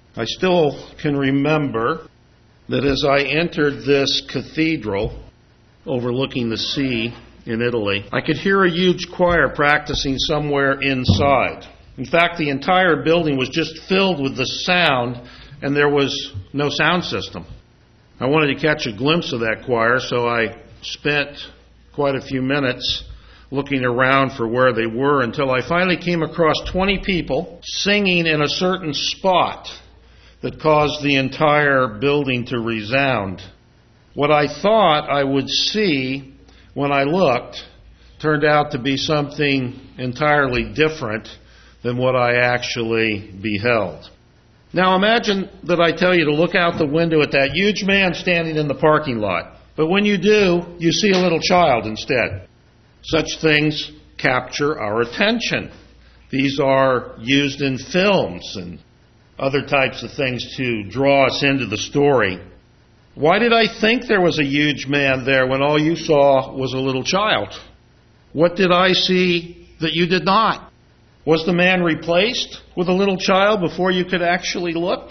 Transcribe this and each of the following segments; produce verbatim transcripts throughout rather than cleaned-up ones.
I still can remember that as I entered this cathedral overlooking the sea in Italy, I could hear a huge choir practicing somewhere inside. In fact, the entire building was just filled with the sound, and there was no sound system. I wanted to catch a glimpse of that choir, so I spent quite a few minutes looking around for where they were until I finally came across twenty people singing in a certain spot that caused the entire building to resound. What I thought I would see when I looked turned out to be something entirely different than what I actually beheld. Now imagine that I tell you to look out the window at that huge man standing in the parking lot. But when you do, you see a little child instead. Such things capture our attention. These are used in films and other types of things to draw us into the story. Why did I think there was a huge man there when all you saw was a little child? What did I see that you did not? Was the man replaced with a little child before you could actually look?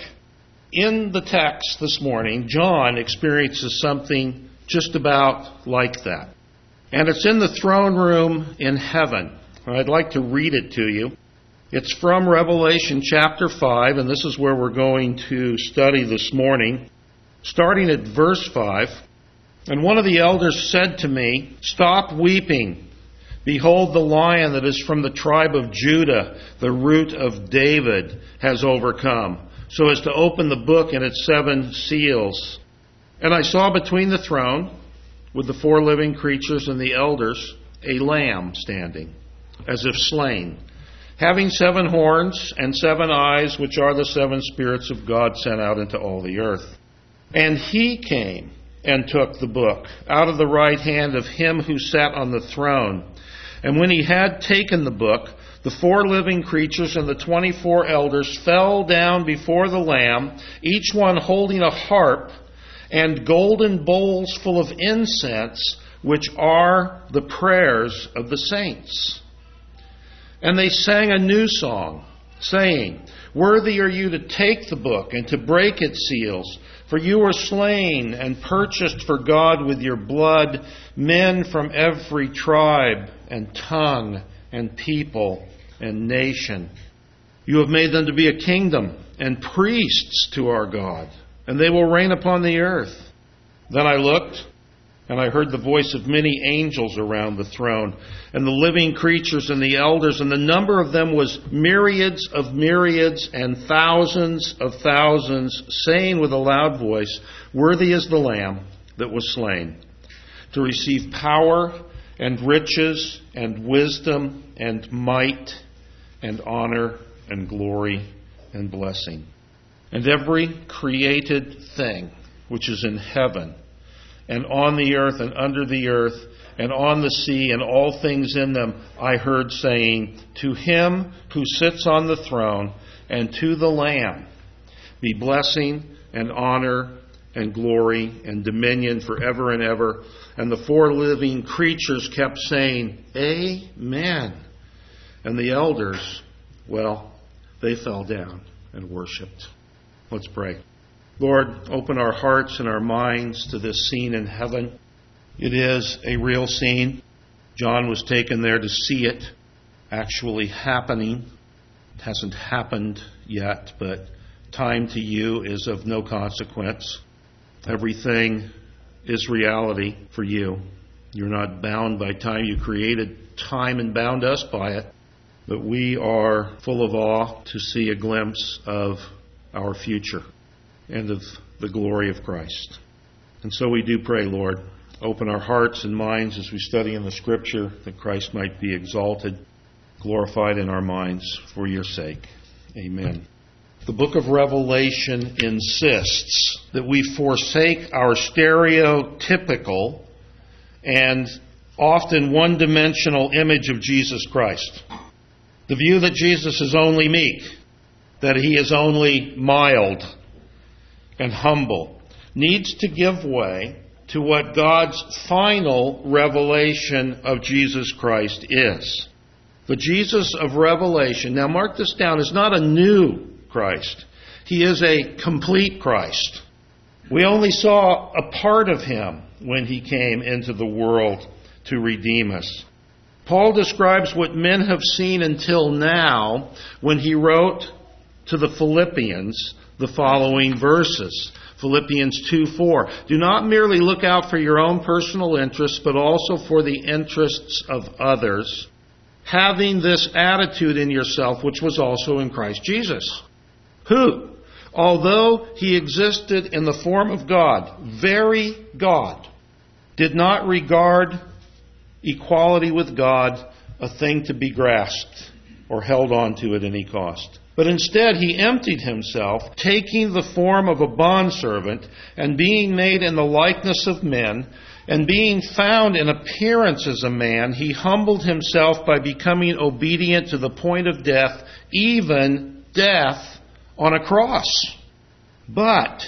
In the text this morning, John experiences something just about like that. And it's in the throne room in heaven. I'd like to read it to you. It's from Revelation chapter five, and this is where we're going to study this morning. Starting at verse five, and one of the elders said to me, "Stop weeping. Behold, the Lion that is from the tribe of Judah, the root of David, has overcome, so as to open the book and its seven seals." And I saw between the throne, with the four living creatures and the elders, a lamb standing, as if slain, having seven horns and seven eyes, which are the seven spirits of God sent out into all the earth. And he came and took the book out of the right hand of him who sat on the throne. And when he had taken the book, the four living creatures and the twenty-four elders fell down before the Lamb, each one holding a harp and golden bowls full of incense, which are the prayers of the saints. And they sang a new song, saying, "Worthy are you to take the book and to break its seals, for you were slain and purchased for God with your blood men from every tribe and tongue and people and nation. You have made them to be a kingdom and priests to our God, and they will reign upon the earth." Then I looked, and I heard the voice of many angels around the throne, and the living creatures and the elders, and the number of them was myriads of myriads and thousands of thousands, saying with a loud voice, "Worthy is the Lamb that was slain, to receive power and riches and wisdom and might and honor and glory and blessing." And every created thing which is in heaven and on the earth and under the earth and on the sea and all things in them, I heard saying, "To him who sits on the throne and to the Lamb be blessing and honor and glory and dominion forever and ever." And the four living creatures kept saying, "Amen." And the elders, well, they fell down and worshipped. Let's pray. Lord, open our hearts and our minds to this scene in heaven. It is a real scene. John was taken there to see it actually happening. It hasn't happened yet, but time to you is of no consequence. Everything is reality for you. You're not bound by time. You created time and bound us by it. But we are full of awe to see a glimpse of our future and of the glory of Christ. And so we do pray, Lord, open our hearts and minds as we study in the Scripture, that Christ might be exalted, glorified in our minds for your sake. Amen. The book of Revelation insists that we forsake our stereotypical and often one-dimensional image of Jesus Christ. The view that Jesus is only meek, that he is only mild and humble, needs to give way to what God's final revelation of Jesus Christ is. The Jesus of Revelation, now mark this down, is not a new Christ. He is a complete Christ. We only saw a part of him when he came into the world to redeem us. Paul describes what men have seen until now when he wrote to the Philippians the following verses. Philippians two four. Do not merely look out for your own personal interests, but also for the interests of others, having this attitude in yourself, which was also in Christ Jesus, who, although he existed in the form of God, very God, did not regard equality with God a thing to be grasped or held on to at any cost. But instead he emptied himself, taking the form of a bondservant, and being made in the likeness of men, and being found in appearance as a man, he humbled himself by becoming obedient to the point of death, even death on a cross. But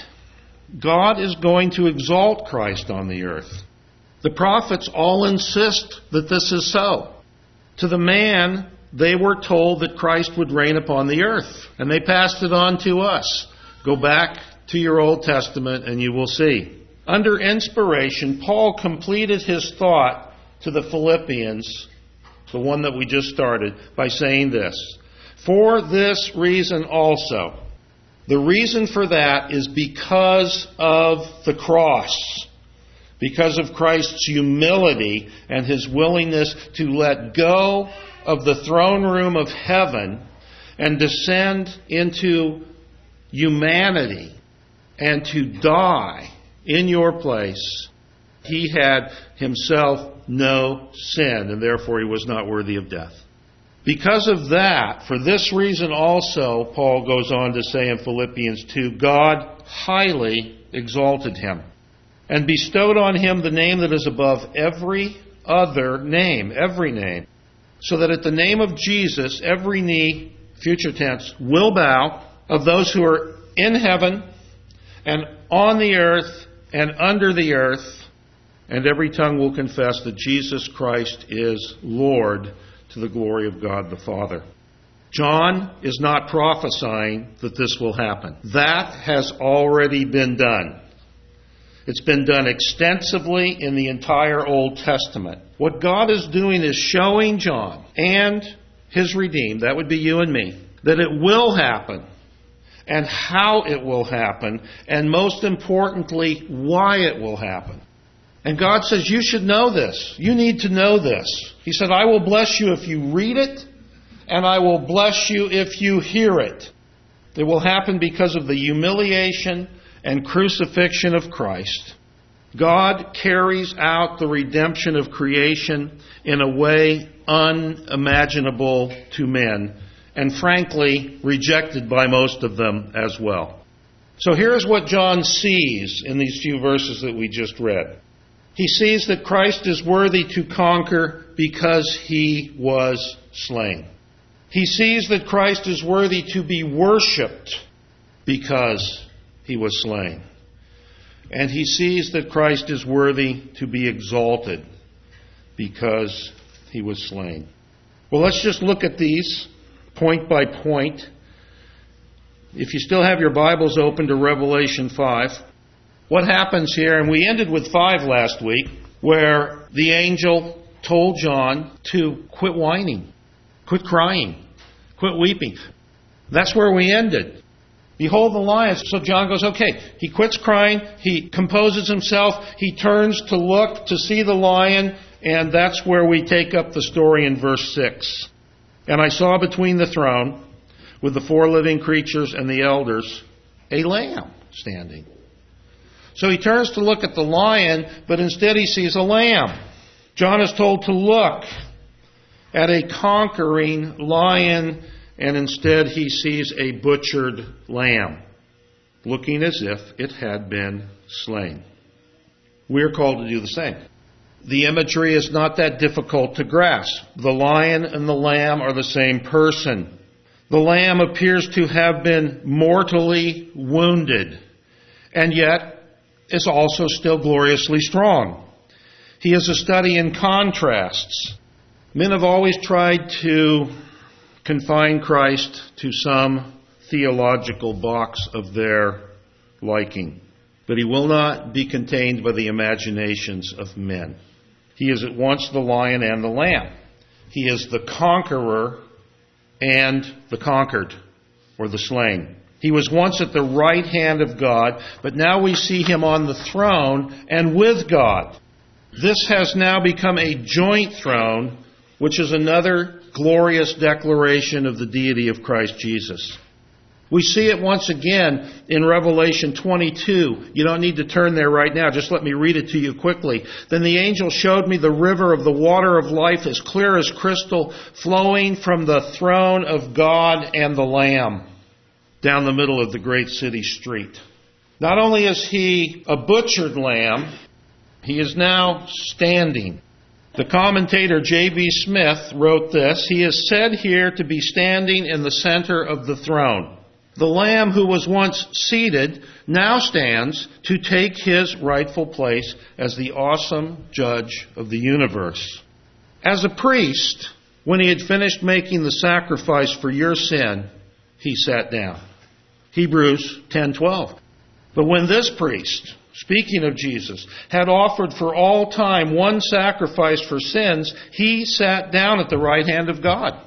God is going to exalt Christ on the earth. The prophets all insist that this is so. To the man, they were told that Christ would reign upon the earth, and they passed it on to us. Go back to your Old Testament and you will see. Under inspiration, Paul completed his thought to the Philippians, the one that we just started, by saying this. For this reason also. The reason for that is because of the cross. Because of Christ's humility and his willingness to let go of the throne room of heaven and descend into humanity and to die in your place. He had himself no sin, and therefore he was not worthy of death. Because of that, for this reason also, Paul goes on to say in Philippians two, God highly exalted him and bestowed on him the name that is above every other name, every name, so that at the name of Jesus, every knee, future tense, will bow, of those who are in heaven and on the earth and under the earth, and every tongue will confess that Jesus Christ is Lord, to the glory of God the Father. John is not prophesying that this will happen. That has already been done. It's been done extensively in the entire Old Testament. What God is doing is showing John and his redeemed, that would be you and me, that it will happen, and how it will happen, and most importantly, why it will happen. And God says, you should know this. You need to know this. He said, I will bless you if you read it, and I will bless you if you hear it. It will happen because of the humiliation and crucifixion of Christ. God carries out the redemption of creation in a way unimaginable to men, and frankly, rejected by most of them as well. So here's what John sees in these few verses that we just read. He sees that Christ is worthy to conquer because he was slain. He sees that Christ is worthy to be worshipped because he was slain. And he sees that Christ is worthy to be exalted because he was slain. Well, let's just look at these point by point. If you still have your Bibles open to Revelation five, what happens here, and we ended with five last week, where the angel told John to quit whining, quit crying, quit weeping. That's where we ended. Behold the lion. So John goes, okay. He quits crying. He composes himself. He turns to look to see the lion. And that's where we take up the story in verse six. And I saw between the throne, with the four living creatures and the elders, a lamb standing. So he turns to look at the lion, but instead he sees a lamb. John is told to look at a conquering lion, and instead he sees a butchered lamb, looking as if it had been slain. We're called to do the same. The imagery is not that difficult to grasp. The lion and the lamb are the same person. The lamb appears to have been mortally wounded, and yet is also still gloriously strong. He is a study in contrasts. Men have always tried to confine Christ to some theological box of their liking. But he will not be contained by the imaginations of men. He is at once the lion and the lamb. He is the conqueror and the conquered, or the slain. He was once at the right hand of God, but now we see him on the throne and with God. This has now become a joint throne, which is another glorious declaration of the deity of Christ Jesus. We see it once again in Revelation twenty-two. You don't need to turn there right now. Just let me read it to you quickly. Then the angel showed me the river of the water of life, as clear as crystal, flowing from the throne of God and the Lamb down the middle of the great city street. Not only is he a butchered lamb, he is now standing. The commentator J B Smith wrote this: he is said here to be standing in the center of the throne. The Lamb who was once seated now stands to take his rightful place as the awesome judge of the universe. As a priest, when he had finished making the sacrifice for your sin, he sat down. Hebrews ten twelve. But when this priest, speaking of Jesus, had offered for all time one sacrifice for sins, he sat down at the right hand of God.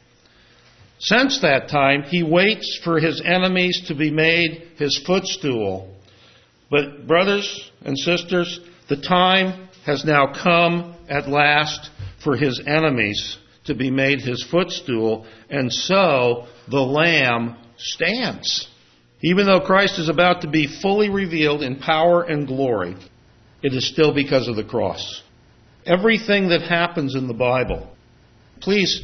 Since that time, he waits for his enemies to be made his footstool. But brothers and sisters, the time has now come at last for his enemies to be made his footstool, and so the Lamb stands. Even though Christ is about to be fully revealed in power and glory, it is still because of the cross. Everything that happens in the Bible, please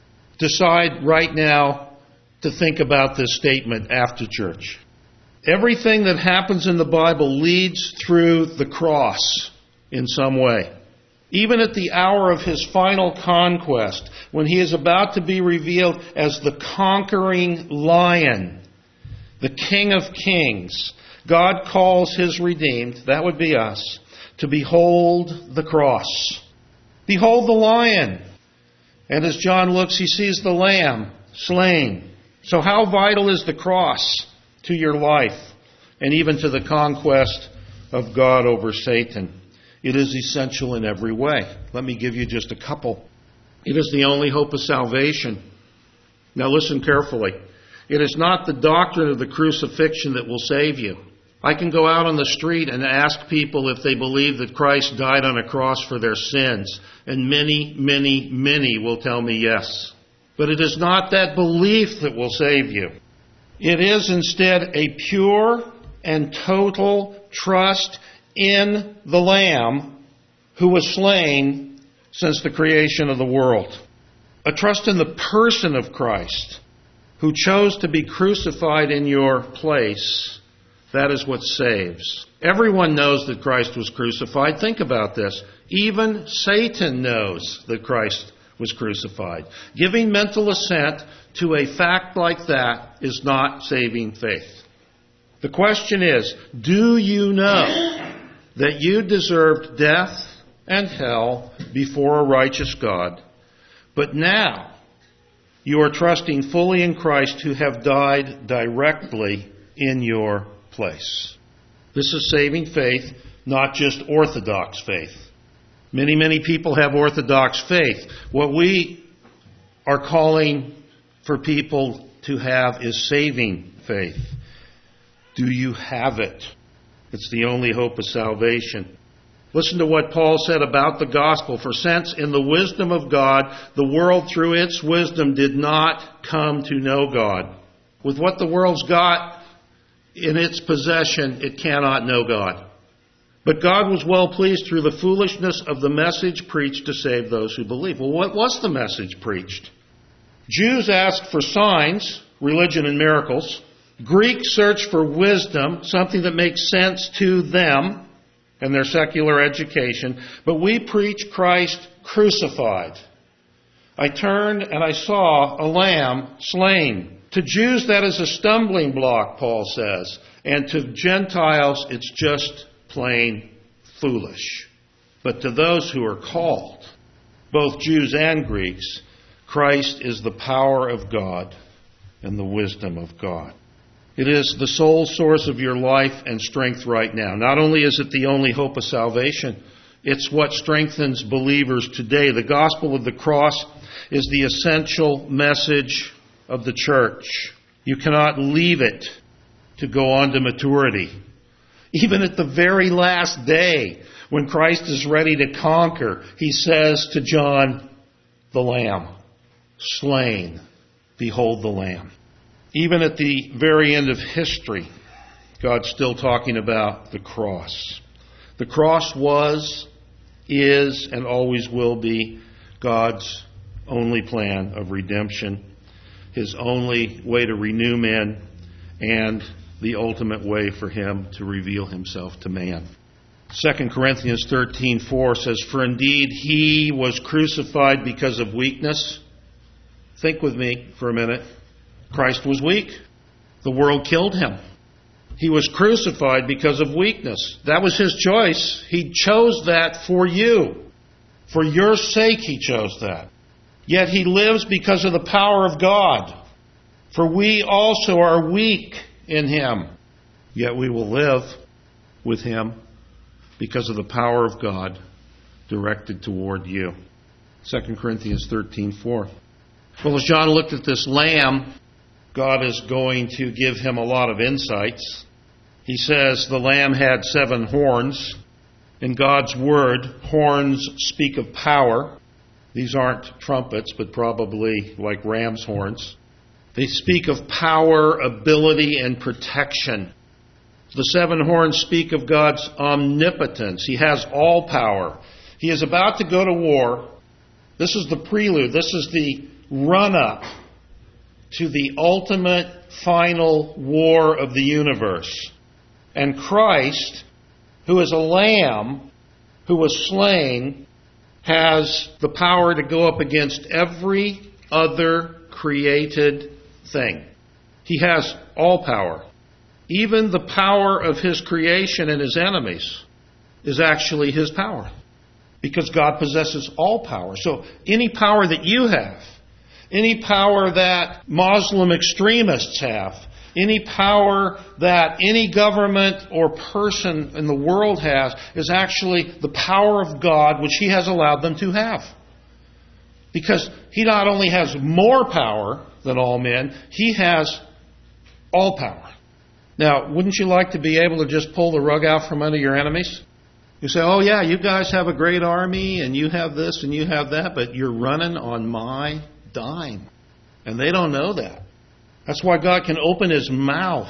decide right now to think about this statement after church. Everything that happens in the Bible leads through the cross in some way. Even at the hour of his final conquest, when he is about to be revealed as the conquering lion, the King of Kings, God calls his redeemed, that would be us, to behold the cross. Behold the lion. And as John looks, he sees the Lamb slain. So how vital is the cross to your life and even to the conquest of God over Satan? It is essential in every way. Let me give you just a couple. It is the only hope of salvation. Now listen carefully. It is not the doctrine of the crucifixion that will save you. I can go out on the street and ask people if they believe that Christ died on a cross for their sins, and many, many, many will tell me yes. But it is not that belief that will save you. It is instead a pure and total trust in the Lamb who was slain since the creation of the world. A trust in the person of Christ, who chose to be crucified in your place. That is what saves. Everyone knows that Christ was crucified. Think about this. Even Satan knows that Christ was crucified. Giving mental assent to a fact like that is not saving faith. The question is, do you know that you deserved death and hell before a righteous God, but now you are trusting fully in Christ, who have died directly in your place? This is saving faith, not just orthodox faith. Many, many people have orthodox faith. What we are calling for people to have is saving faith. Do you have it? It's the only hope of salvation. Listen to what Paul said about the gospel. For since in the wisdom of God, the world through its wisdom did not come to know God. With what the world's got in its possession, it cannot know God. But God was well pleased through the foolishness of the message preached to save those who believe. Well, what was the message preached? Jews asked for signs, religion and miracles. Greeks searched for wisdom, something that makes sense to them and their secular education. But we preach Christ crucified. I turned and I saw a lamb slain. To Jews, that is a stumbling block, Paul says. And to Gentiles, it's just plain foolish. But to those who are called, both Jews and Greeks, Christ is the power of God and the wisdom of God. It is the sole source of your life and strength right now. Not only is it the only hope of salvation, it's what strengthens believers today. The gospel of the cross is the essential message of the church. You cannot leave it to go on to maturity. Even at the very last day, when Christ is ready to conquer, he says to John, the Lamb, slain, behold the Lamb. Even at the very end of history, God's still talking about the cross. The cross was, is, and always will be God's only plan of redemption, His only way to renew men, and the ultimate way for Him to reveal Himself to man. Second Corinthians thirteen four says, "For indeed He was crucified because of weakness." Think with me for a minute. Christ was weak. The world killed Him. He was crucified because of weakness. That was His choice. He chose that for you. For your sake He chose that. Yet He lives because of the power of God. For we also are weak in Him. Yet we will live with Him because of the power of God directed toward you. Second Corinthians thirteen four. Well, as John looked at this lamb, God is going to give him a lot of insights. He says the lamb had seven horns. In God's word, horns speak of power. These aren't trumpets, but probably like ram's horns. They speak of power, ability, and protection. The seven horns speak of God's omnipotence. He has all power. He is about to go to war. This is the prelude. This is the run-up to the ultimate final war of the universe. And Christ, who is a lamb who was slain, has the power to go up against every other created thing. He has all power. Even the power of His creation and His enemies is actually His power. Because God possesses all power. So any power that you have, any power that Muslim extremists have, any power that any government or person in the world has, is actually the power of God which He has allowed them to have. Because He not only has more power than all men, He has all power. Now, wouldn't you like to be able to just pull the rug out from under your enemies? You say, oh yeah, you guys have a great army and you have this and you have that, but you're running on my dime. And they don't know that. That's why God can open His mouth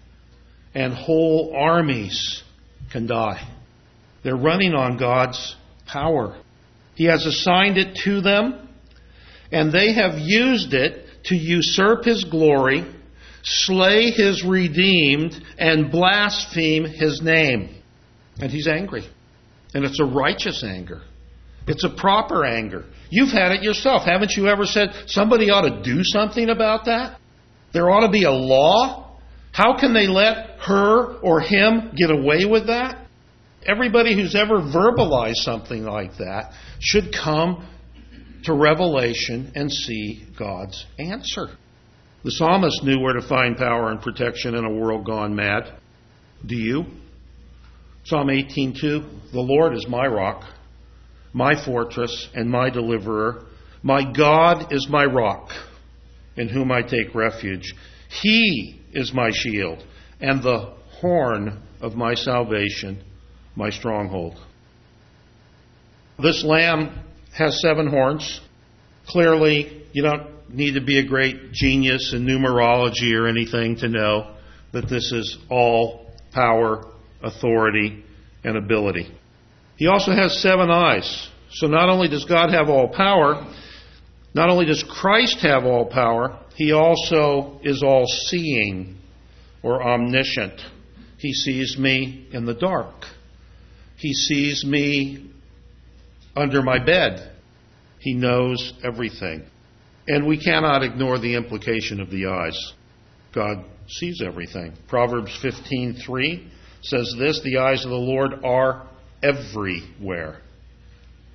and whole armies can die. They're running on God's power. He has assigned it to them, and they have used it to usurp His glory, slay His redeemed, and blaspheme His name. And He's angry. And it's a righteous anger. It's a proper anger. You've had it yourself. Haven't you ever said, somebody ought to do something about that? There ought to be a law? How can they let her or him get away with that? Everybody who's ever verbalized something like that should come to Revelation and see God's answer. The psalmist knew where to find power and protection in a world gone mad. Do you? Psalm eighteen two, the Lord is my rock, my fortress, and my deliverer. My God is my rock, in whom I take refuge. He is my shield, and the horn of my salvation, my stronghold. This lamb has seven horns. Clearly, you don't need to be a great genius in numerology or anything to know that this is all power, authority, and ability. He also has seven eyes. So not only does God have all power, not only does Christ have all power, He also is all-seeing or omniscient. He sees me in the dark. He sees me under my bed. He knows everything. And we cannot ignore the implication of the eyes. God sees everything. Proverbs fifteen three says this, the eyes of the Lord are everywhere,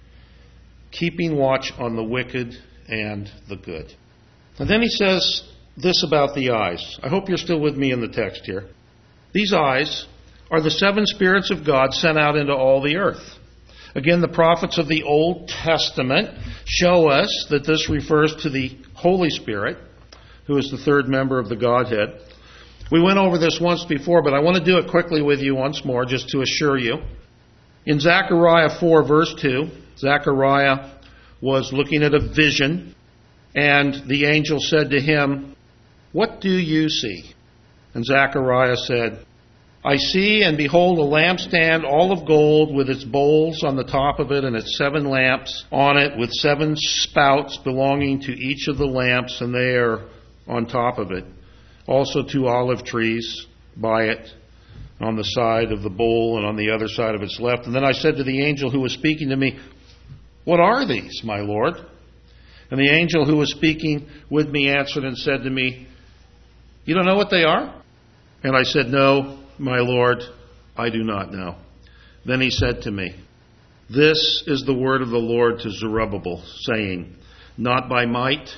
keeping watch on the wicked and the good. And then he says this about the eyes. I hope you're still with me in the text here. These eyes are the seven spirits of God sent out into all the earth. Again, the prophets of the Old Testament show us that this refers to the Holy Spirit, who is the third member of the Godhead. We went over this once before, but I want to do it quickly with you once more, just to assure you. In Zechariah four, verse two, Zechariah was looking at a vision, and the angel said to him, "What do you see?" And Zechariah said, "I see, and behold, a lampstand all of gold with its bowls on the top of it and its seven lamps on it with seven spouts belonging to each of the lamps, and they are on top of it. Also two olive trees by it on the side of the bowl and on the other side of its left. And then I said to the angel who was speaking to me, 'What are these, my Lord?' And the angel who was speaking with me answered and said to me, 'You don't know what they are?' And I said, 'No, my Lord, I do not know.' Then he said to me, 'This is the word of the Lord to Zerubbabel, saying, Not by might,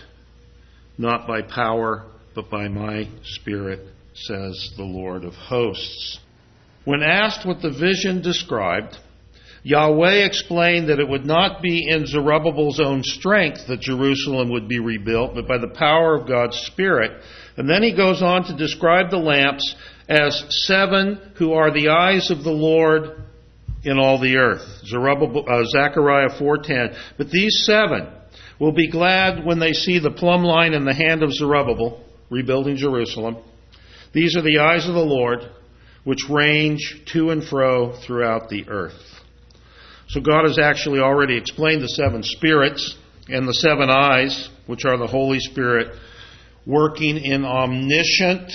not by power, but by my Spirit, says the Lord of hosts.'" When asked what the vision described, Yahweh explained that it would not be in Zerubbabel's own strength that Jerusalem would be rebuilt, but by the power of God's Spirit. And then he goes on to describe the lamps as seven who are the eyes of the Lord in all the earth. Zerubbabel, uh, Zechariah four ten. "But these seven will be glad when they see the plumb line in the hand of Zerubbabel, rebuilding Jerusalem. These are the eyes of the Lord, which range to and fro throughout the earth." So God has actually already explained the seven spirits and the seven eyes, which are the Holy Spirit, working in omniscient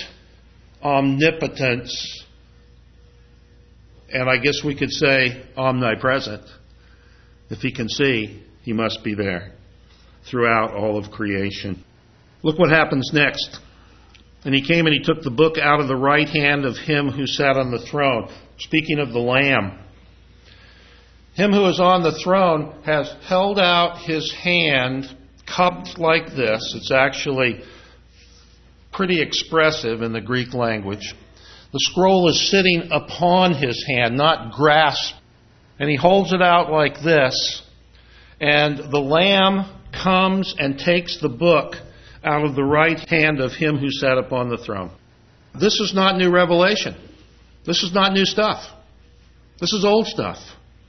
omnipotence, and I guess we could say omnipresent. If he can see, he must be there throughout all of creation. Look what happens next. "And he came and he took the book out of the right hand of him who sat on the throne." Speaking of the Lamb. Him who is on the throne has held out his hand cupped like this. It's actually pretty expressive in the Greek language. The scroll is sitting upon his hand, not grasped. And he holds it out like this. And the Lamb comes and takes the book out of the right hand of him who sat upon the throne. This is not new revelation. This is not new stuff. This is old stuff.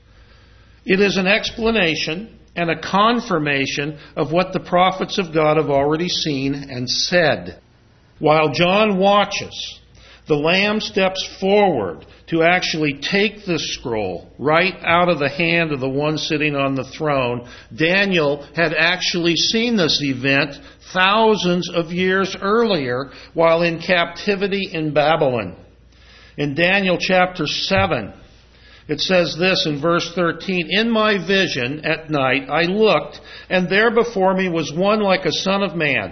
It is an explanation and a confirmation of what the prophets of God have already seen and said. While John watches, the Lamb steps forward to actually take the scroll right out of the hand of the one sitting on the throne. Daniel had actually seen this event thousands of years earlier while in captivity in Babylon. In Daniel chapter seven, it says this in verse thirteen, "In my vision at night I looked, and there before me was one like a son of man,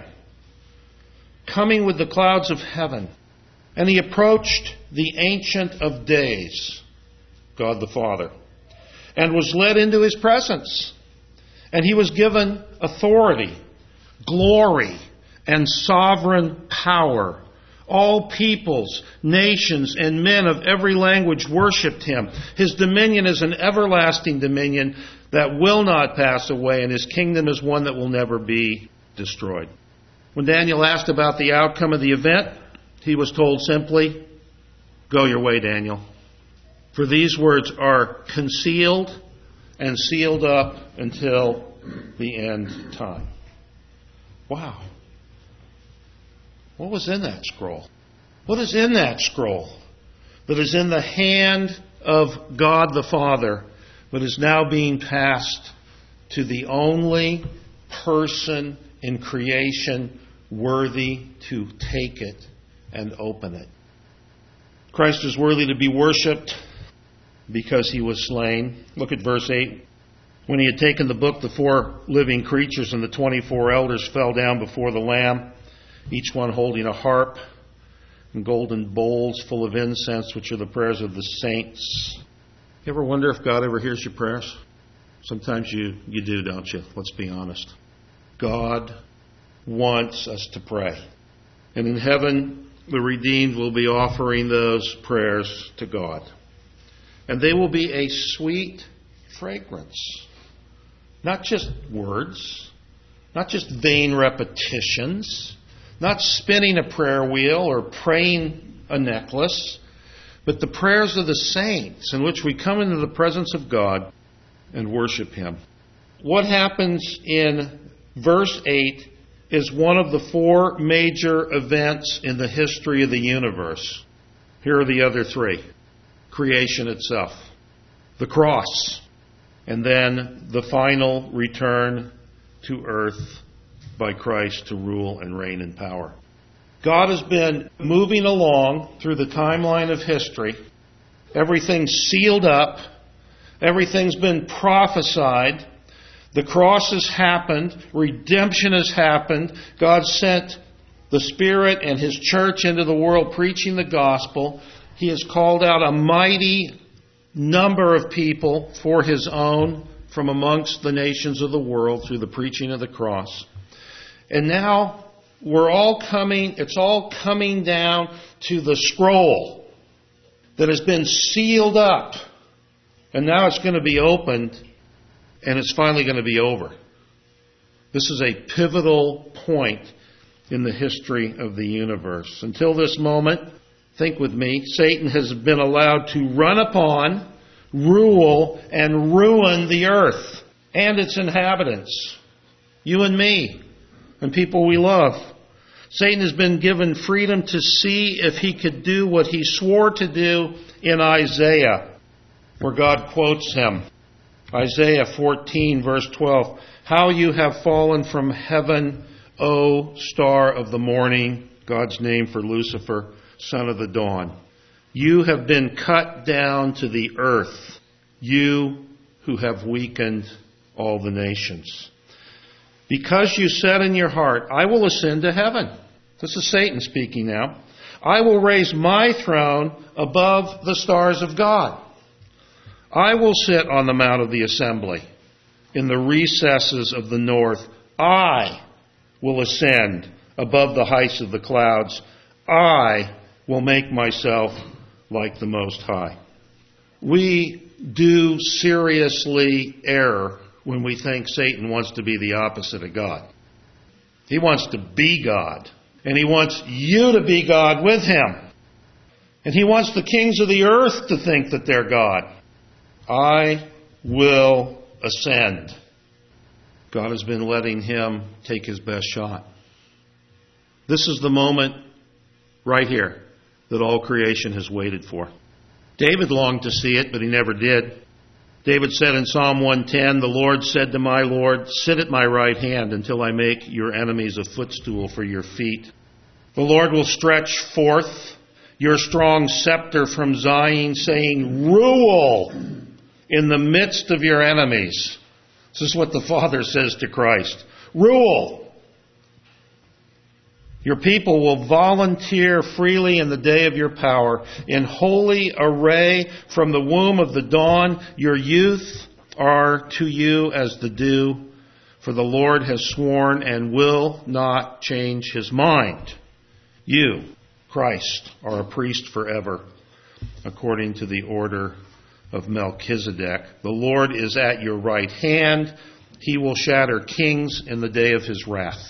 coming with the clouds of heaven. And he approached the Ancient of Days," God the Father, "and was led into his presence. And he was given authority, glory, and sovereign power. All peoples, nations, and men of every language worshipped him. His dominion is an everlasting dominion that will not pass away, and his kingdom is one that will never be destroyed." When Daniel asked about the outcome of the event, he was told simply, "Go your way, Daniel. For these words are concealed and sealed up until the end time." Wow. What was in that scroll? What is in that scroll that is in the hand of God the Father, but is now being passed to the only person in creation worthy to take it and open it? Christ is worthy to be worshipped because he was slain. Look at verse eight. "When he had taken the book, the four living creatures and the twenty-four elders fell down before the Lamb, each one holding a harp and golden bowls full of incense, which are the prayers of the saints." You ever wonder if God ever hears your prayers? Sometimes you, you do, don't you? Let's be honest. God wants us to pray. And in heaven, the redeemed will be offering those prayers to God. And they will be a sweet fragrance. Not just words, not just vain repetitions, not spinning a prayer wheel or praying a necklace, but the prayers of the saints in which we come into the presence of God and worship Him. What happens in verse eight is one of the four major events in the history of the universe. Here are the other three. Creation itself, the cross, and then the final return to earth by Christ to rule and reign in power. God has been moving along through the timeline of history. Everything's sealed up. Everything's been prophesied. The cross has happened. Redemption has happened. God sent the Spirit and His church into the world preaching the gospel. He has called out a mighty number of people for His own from amongst the nations of the world through the preaching of the cross. And now we're all coming, it's all coming down to the scroll that has been sealed up. And now it's going to be opened, and it's finally going to be over. This is a pivotal point in the history of the universe. Until this moment, think with me, Satan has been allowed to run upon, rule, and ruin the earth and its inhabitants. You and me, and people we love. Satan has been given freedom to see if he could do what he swore to do in Isaiah, where God quotes him. Isaiah fourteen, verse twelve. How you have fallen from heaven, O star of the morning, God's name for Lucifer, son of the dawn. You have been cut down to the earth, you who have weakened all the nations. Because you said in your heart, I will ascend to heaven. This is Satan speaking now. I will raise my throne above the stars of God. I will sit on the mount of the assembly in the recesses of the north. I will ascend above the heights of the clouds. I will make myself like the Most High. We do seriously err when we think Satan wants to be the opposite of God. He wants to be God. And he wants you to be God with him. And he wants the kings of the earth to think that they're God. I will ascend. God has been letting him take his best shot. This is the moment right here that all creation has waited for. David longed to see it, but he never did. David said in Psalm one ten, the Lord said to my Lord, sit at my right hand until I make your enemies a footstool for your feet. The Lord will stretch forth your strong scepter from Zion, saying, rule in the midst of your enemies. This is what the Father says to Christ. Rule. Your people will volunteer freely in the day of your power. In holy array from the womb of the dawn, your youth are to you as the dew. For the Lord has sworn and will not change his mind. You, Christ, are a priest forever, according to the order of Melchizedek. The Lord is at your right hand. He will shatter kings in the day of his wrath.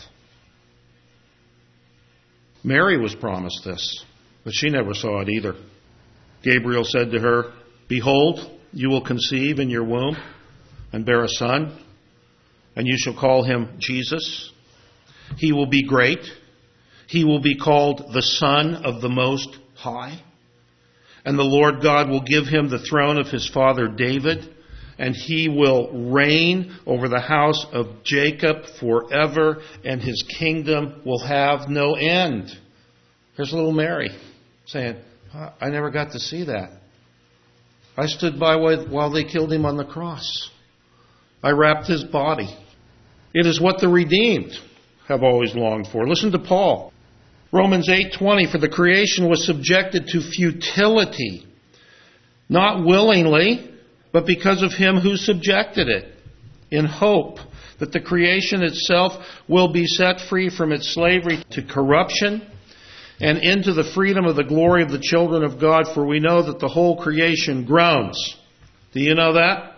Mary was promised this, but she never saw it either. Gabriel said to her, behold, you will conceive in your womb and bear a son, and you shall call him Jesus. He will be great. He will be called the Son of the Most High. And the Lord God will give him the throne of his father David, and he will reign over the house of Jacob forever, and his kingdom will have no end. Here's little Mary saying, I never got to see that. I stood by while they killed him on the cross. I wrapped his body. It is what the redeemed have always longed for. Listen to Paul. Romans eight twenty, for the creation was subjected to futility, not willingly, but because of him who subjected it, in hope that the creation itself will be set free from its slavery to corruption and into the freedom of the glory of the children of God, for we know that the whole creation groans. Do you know that?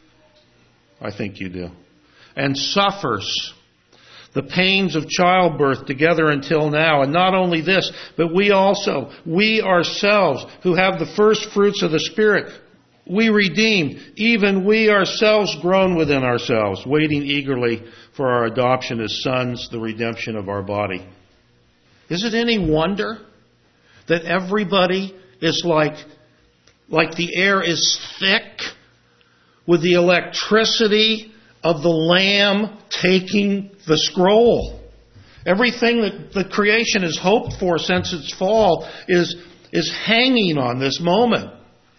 I think you do. And suffers the pains of childbirth together until now. And not only this, but we also, we ourselves who have the first fruits of the Spirit, we redeemed, even we ourselves groan within ourselves, waiting eagerly for our adoption as sons, the redemption of our body. Is it any wonder that everybody is like, like the air is thick with the electricity of the Lamb taking the scroll? Everything that the creation has hoped for since its fall is, is hanging on this moment.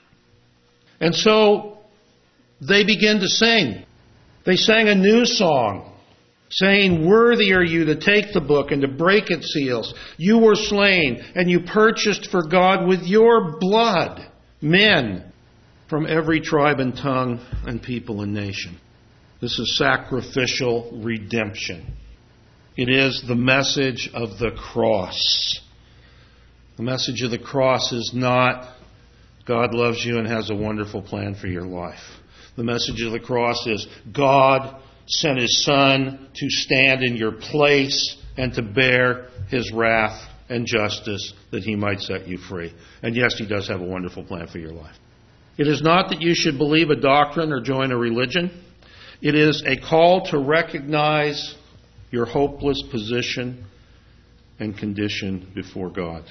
And so they begin to sing. They sang a new song, saying, "Worthy are you to take the book and to break its seals. You were slain, and you purchased for God with your blood men from every tribe and tongue and people and nation." This is sacrificial redemption. It is the message of the cross. The message of the cross is not God loves you and has a wonderful plan for your life. The message of the cross is God sent His Son to stand in your place and to bear His wrath and justice that He might set you free. And yes, He does have a wonderful plan for your life. It is not that you should believe a doctrine or join a religion. It is a call to recognize your hopeless position and condition before God.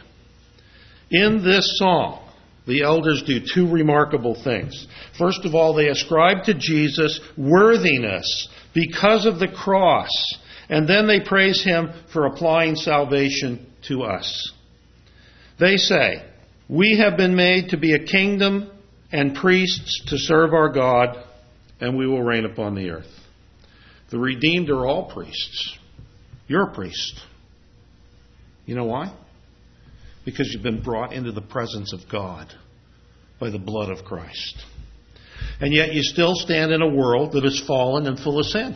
In this song, the elders do two remarkable things. First of all, they ascribe to Jesus worthiness because of the cross, and then they praise Him for applying salvation to us. They say, "We have been made to be a kingdom and priests to serve our God, and we will reign upon the earth." The redeemed are all priests. You're a priest. You know why? Because you've been brought into the presence of God by the blood of Christ. And yet you still stand in a world that is fallen and full of sin.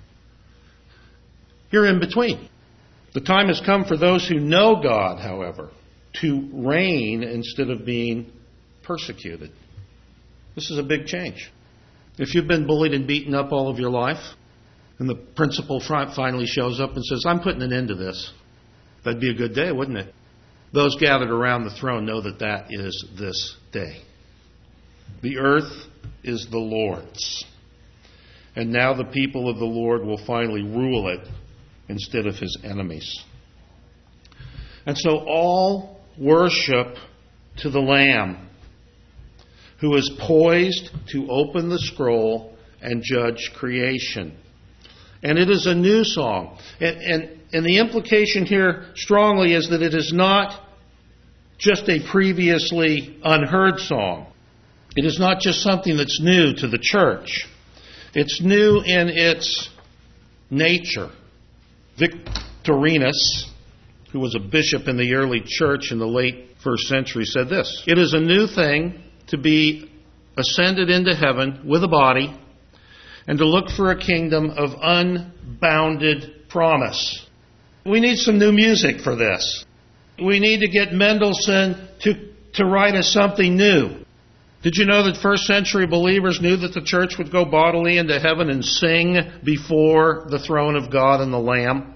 You're in between. The time has come for those who know God, however, to reign instead of being persecuted. This is a big change. If you've been bullied and beaten up all of your life, and the principal finally shows up and says, "I'm putting an end to this," that'd be a good day, wouldn't it? Those gathered around the throne know that that is this day. The earth is the Lord's. And now the people of the Lord will finally rule it instead of His enemies. And so all worship to the Lamb, who is poised to open the scroll and judge creation. And it is a new song. And, and, and the implication here strongly is that it is not just a previously unheard song. It is not just something that's new to the church. It's new in its nature. Victorinus, who was a bishop in the early church in the late first century, said this: "It is a new thing to be ascended into heaven with a body and to look for a kingdom of unbounded promise." We need some new music for this. We need to get Mendelssohn to, to write us something new. Did you know that first century believers knew that the church would go bodily into heaven and sing before the throne of God and the Lamb?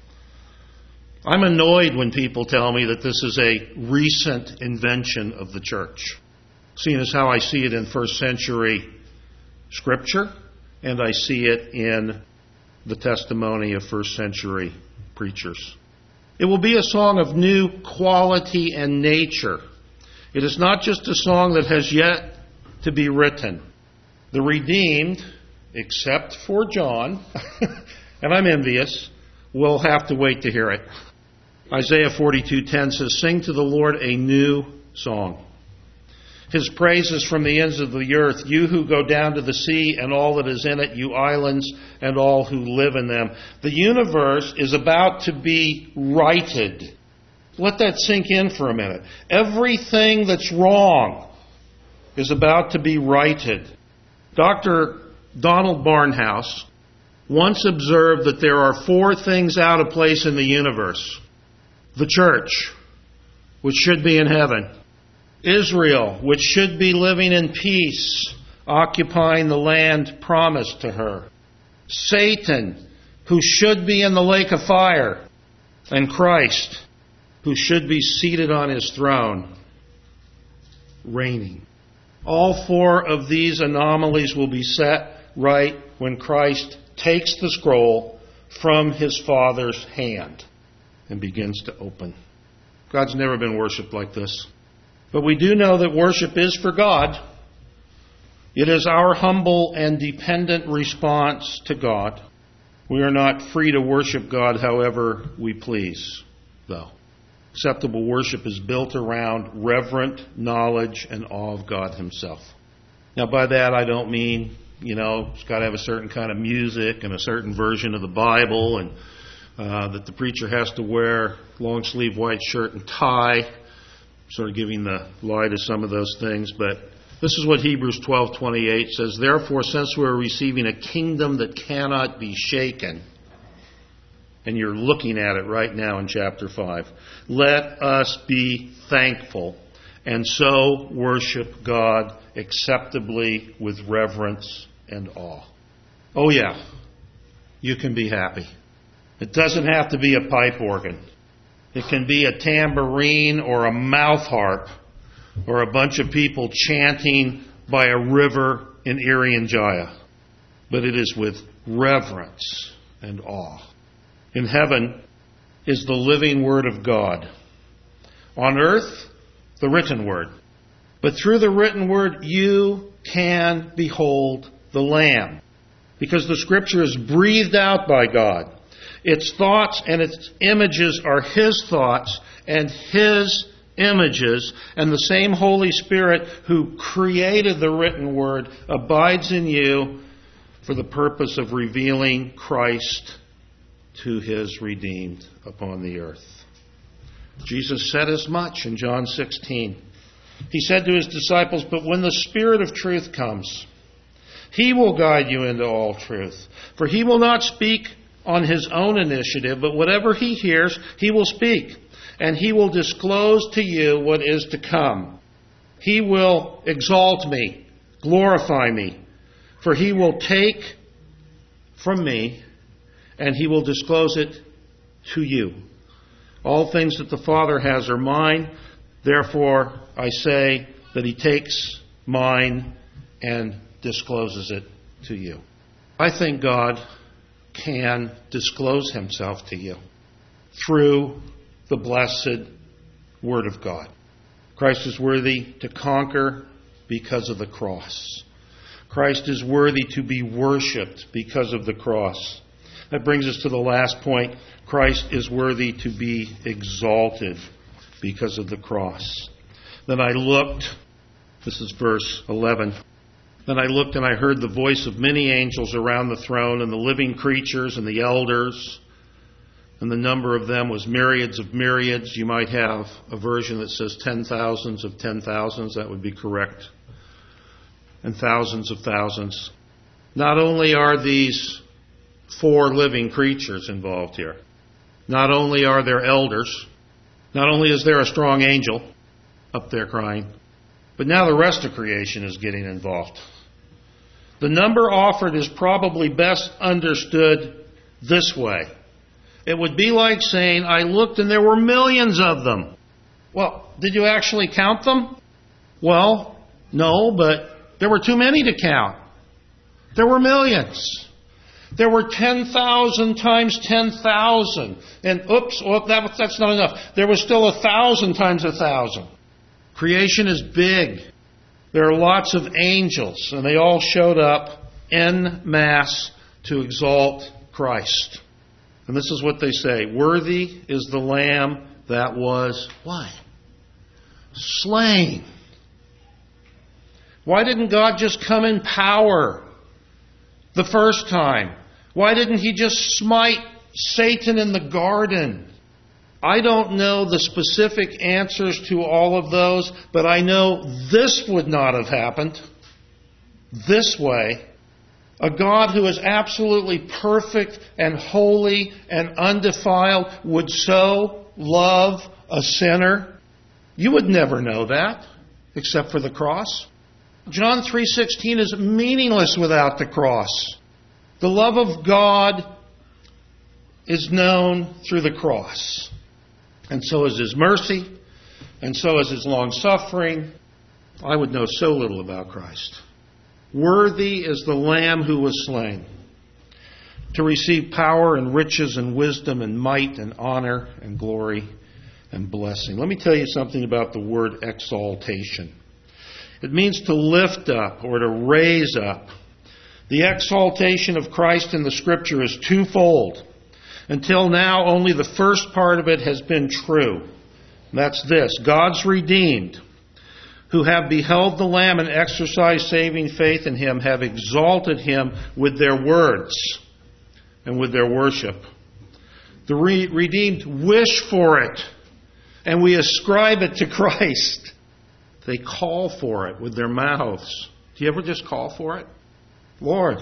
I'm annoyed when people tell me that this is a recent invention of the church, seeing as how I see it in first century Scripture, and I see it in the testimony of first century preachers. It will be a song of new quality and nature. It is not just a song that has yet to be written. The redeemed, except for John, and I'm envious, will have to wait to hear it. Isaiah forty-two ten says, "Sing to the Lord a new song. His praises from the ends of the earth, you who go down to the sea and all that is in it, you islands and all who live in them." The universe is about to be righted. Let that sink in for a minute. Everything that's wrong is about to be righted. Doctor Donald Barnhouse once observed that there are four things out of place in the universe: the church, which should be in heaven. Israel, which should be living in peace, occupying the land promised to her. Satan, who should be in the lake of fire. And Christ, who should be seated on his throne, reigning. All four of these anomalies will be set right when Christ takes the scroll from his Father's hand and begins to open. God's never been worshipped like this. But we do know that worship is for God. It is our humble and dependent response to God. We are not free to worship God however we please, though. Acceptable worship is built around reverent knowledge and awe of God himself. Now, by that I don't mean, you know, it's got to have a certain kind of music and a certain version of the Bible, and uh, that the preacher has to wear long-sleeve white shirt and tie, sort of giving the lie to some of those things. But this is what Hebrews twelve twenty-eight says, "Therefore, since we are receiving a kingdom that cannot be shaken," and you're looking at it right now in chapter five, "let us be thankful and so worship God acceptably with reverence and awe." Oh yeah, you can be happy. It doesn't have to be a pipe organ. It can be a tambourine or a mouth harp or a bunch of people chanting by a river in Irian Jaya. But it is with reverence and awe. In heaven is the living Word of God. On earth, the written Word. But through the written Word, you can behold the Lamb. Because the Scripture is breathed out by God. Its thoughts and its images are His thoughts and His images. And the same Holy Spirit who created the written Word abides in you for the purpose of revealing Christ to His redeemed upon the earth. Jesus said as much in John sixteen. He said to His disciples, "But when the Spirit of truth comes, He will guide you into all truth. For He will not speak on His own initiative, but whatever He hears, He will speak. And He will disclose to you what is to come. He will exalt me, glorify me. For He will take from me, and He will disclose it to you. All things that the Father has are mine. Therefore, I say that He takes mine and discloses it to you." I think God can disclose Himself to you through the blessed Word of God. Christ is worthy to conquer because of the cross. Christ is worthy to be worshipped because of the cross. That brings us to the last point. Christ is worthy to be exalted because of the cross. Then I looked, this is verse eleven. Then I looked and I heard the voice of many angels around the throne and the living creatures and the elders. And the number of them was myriads of myriads. You might have a version that says ten thousands of ten thousands. That would be correct. And thousands of thousands. Not only are these four living creatures involved here. Not only are there elders. Not only is there a strong angel up there crying. But now the rest of creation is getting involved. The number offered is probably best understood this way. It would be like saying, I looked and there were millions of them. Well, did you actually count them? Well, no, but there were too many to count. There were millions. There were ten thousand times ten thousand. And oops, well, that, that's not enough. There was still a thousand times a thousand. Creation is big. There are lots of angels, and they all showed up en masse to exalt Christ. And this is what they say. Worthy is the Lamb that was, what? Slain. Why didn't God just come in power the first time? Why didn't He just smite Satan in the garden? I don't know the specific answers to all of those, but I know this would not have happened this way. A God who is absolutely perfect and holy and undefiled would so love a sinner You would never know that except for the cross. John three sixteen is meaningless without the cross. The love of God is known through the cross. And so is His mercy, and so is His long-suffering. I would know so little about Christ. Worthy is the Lamb who was slain to receive power and riches and wisdom and might and honor and glory and blessing. Let me tell you something about the word exaltation. It means to lift up or to raise up. The exaltation of Christ in the Scripture is twofold. Until now, only the first part of it has been true. And that's this: God's redeemed, who have beheld the Lamb and exercised saving faith in Him, have exalted Him with their words and with their worship. The re- redeemed wish for it, and we ascribe it to Christ. They call for it with their mouths. Do you ever just call for it? Lord,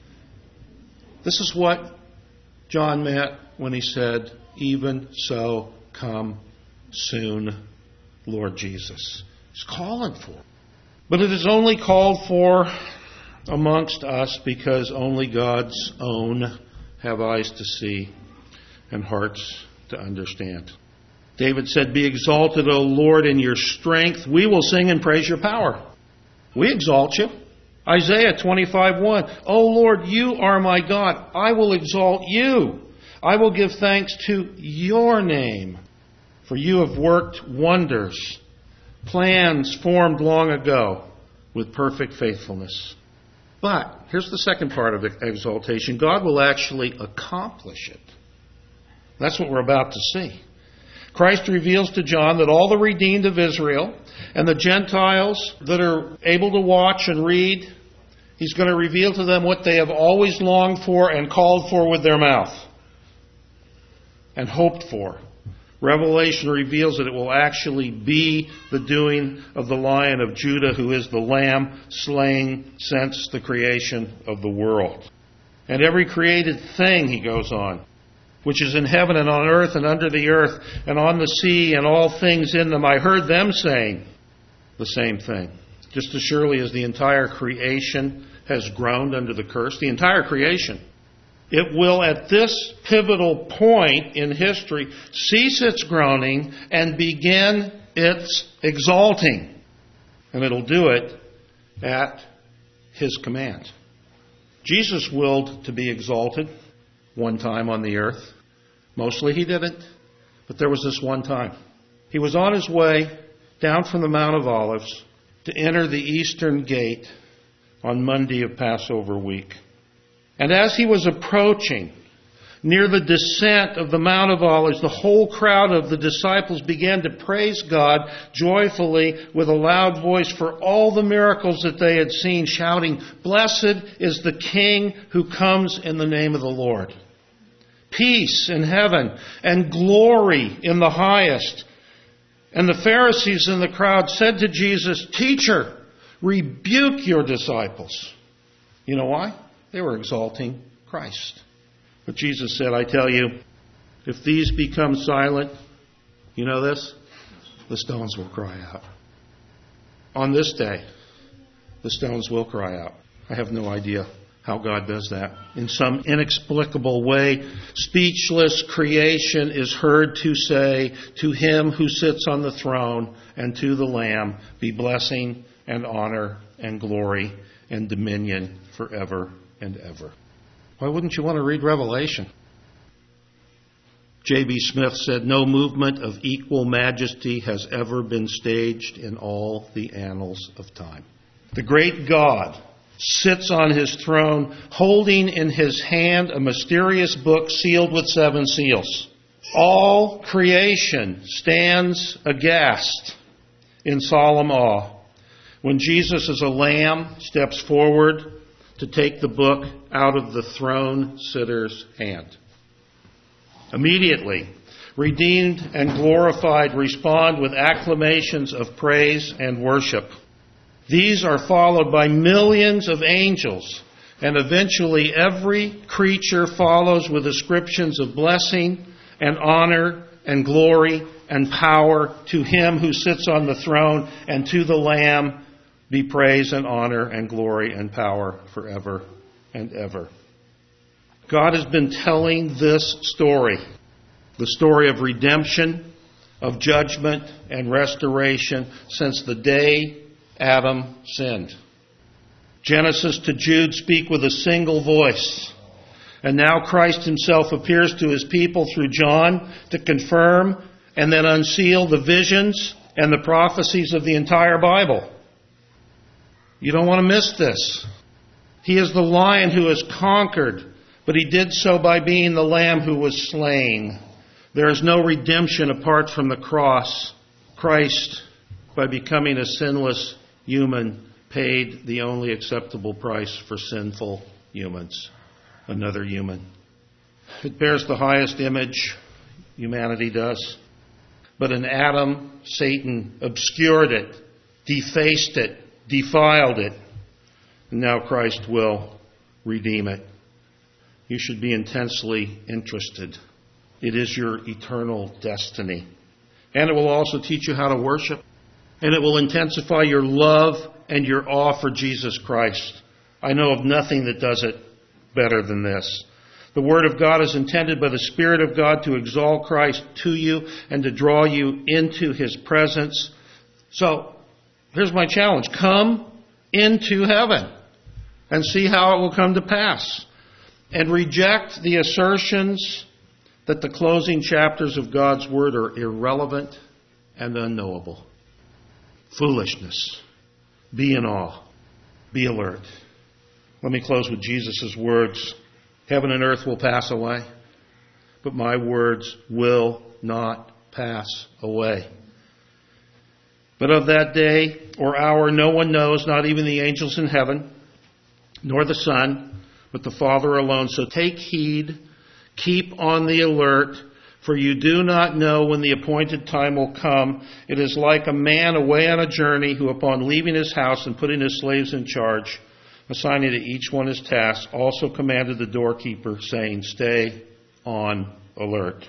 this is what John meant when he said, "Even so, come soon, Lord Jesus." He's calling for it. But it is only called for amongst us because only God's own have eyes to see and hearts to understand. David said, "Be exalted, O Lord, in your strength. We will sing and praise your power." We exalt you. Isaiah twenty-five one, "O Lord, you are my God. I will exalt you. I will give thanks to your name. For you have worked wonders, plans formed long ago with perfect faithfulness." But here's the second part of exaltation. God will actually accomplish it. That's what we're about to see. Christ reveals to John that all the redeemed of Israel and the Gentiles that are able to watch and read, He's going to reveal to them what they have always longed for and called for with their mouth and hoped for. Revelation reveals that it will actually be the doing of the Lion of Judah, who is the Lamb slain since the creation of the world. And every created thing, he goes on, which is in heaven and on earth and under the earth and on the sea and all things in them, I heard them saying the same thing. Just as surely as the entire creation has groaned under the curse, the entire creation, it will at this pivotal point in history cease its groaning and begin its exalting. And it'll do it at His command. Jesus willed to be exalted one time on the earth. Mostly He didn't, but there was this one time. He was on His way down from the Mount of Olives to enter the eastern gate on Monday of Passover week. And as He was approaching near the descent of the Mount of Olives, the whole crowd of the disciples began to praise God joyfully with a loud voice for all the miracles that they had seen, shouting, "Blessed is the King who comes in the name of the Lord. Peace in heaven and glory in the highest." And the Pharisees in the crowd said to Jesus, "Teacher, rebuke your disciples." You know why? They were exalting Christ. But Jesus said, "I tell you, if these become silent," you know this? The stones will cry out. On this day, the stones will cry out. I have no idea how God does that. In some inexplicable way, speechless creation is heard to say to Him who sits on the throne and to the Lamb be blessing and honor and glory and dominion forever and ever. Why wouldn't you want to read Revelation? J B Smith said, "No movement of equal majesty has ever been staged in all the annals of time." The great God sits on His throne, holding in His hand a mysterious book sealed with seven seals. All creation stands aghast in solemn awe when Jesus as a lamb steps forward to take the book out of the throne sitter's hand. Immediately, redeemed and glorified respond with acclamations of praise and worship. These are followed by millions of angels, and eventually every creature follows with ascriptions of blessing and honor and glory and power to Him who sits on the throne and to the Lamb be praise and honor and glory and power forever and ever. God has been telling this story, the story of redemption, of judgment and restoration since the day Adam sinned. Genesis to Jude speak with a single voice. And now Christ Himself appears to His people through John to confirm and then unseal the visions and the prophecies of the entire Bible. You don't want to miss this. He is the Lion who has conquered, but He did so by being the Lamb who was slain. There is no redemption apart from the cross. Christ, by becoming a sinless human, paid the only acceptable price for sinful humans. Another human. It bears the highest image, humanity does. But in Adam, Satan obscured it, defaced it, defiled it. And now Christ will redeem it. You should be intensely interested. It is your eternal destiny. And it will also teach you how to worship. And it will intensify your love and your awe for Jesus Christ. I know of nothing that does it better than this. The Word of God is intended by the Spirit of God to exalt Christ to you and to draw you into His presence. So, here's my challenge. Come into heaven and see how it will come to pass. And reject the assertions that the closing chapters of God's Word are irrelevant and unknowable. Foolishness. Be in awe. Be alert. Let me close with Jesus' words. Heaven and earth will pass away, but my words will not pass away. But of that day or hour no one knows, not even the angels in heaven, nor the Son, but the Father alone. So take heed, keep on the alert, for you do not know when the appointed time will come. It is like a man away on a journey who, upon leaving his house and putting his slaves in charge, assigning to each one his task, also commanded the doorkeeper, saying, stay on alert.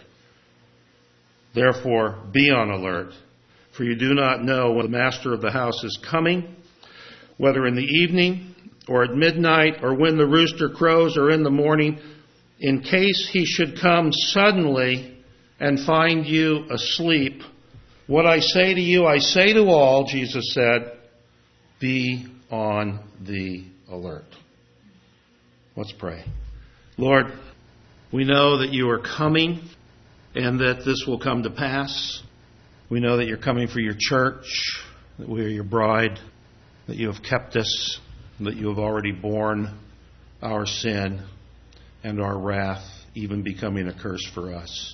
Therefore, be on alert, for you do not know when the master of the house is coming, whether in the evening or at midnight or when the rooster crows or in the morning, in case he should come suddenly and find you asleep. What I say to you, I say to all, Jesus said, be on the alert. Let's pray. Lord, we know that you are coming and that this will come to pass. We know that you're coming for your church, that we are your bride, that you have kept us, and that you have already borne our sin and our wrath, even becoming a curse for us.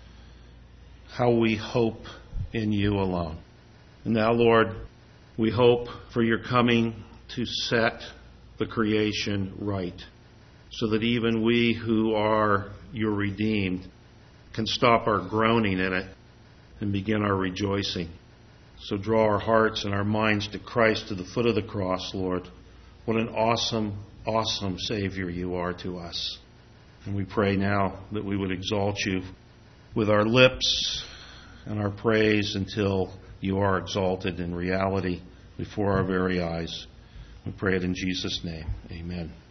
How we hope in you alone. And now, Lord, we hope for your coming to set the creation right, so that even we who are your redeemed can stop our groaning in it and begin our rejoicing. So draw our hearts and our minds to Christ, to the foot of the cross, Lord. What an awesome, awesome Savior you are to us. And we pray now that we would exalt you with our lips and our praise until you are exalted in reality before our very eyes. We pray it in Jesus' name. Amen.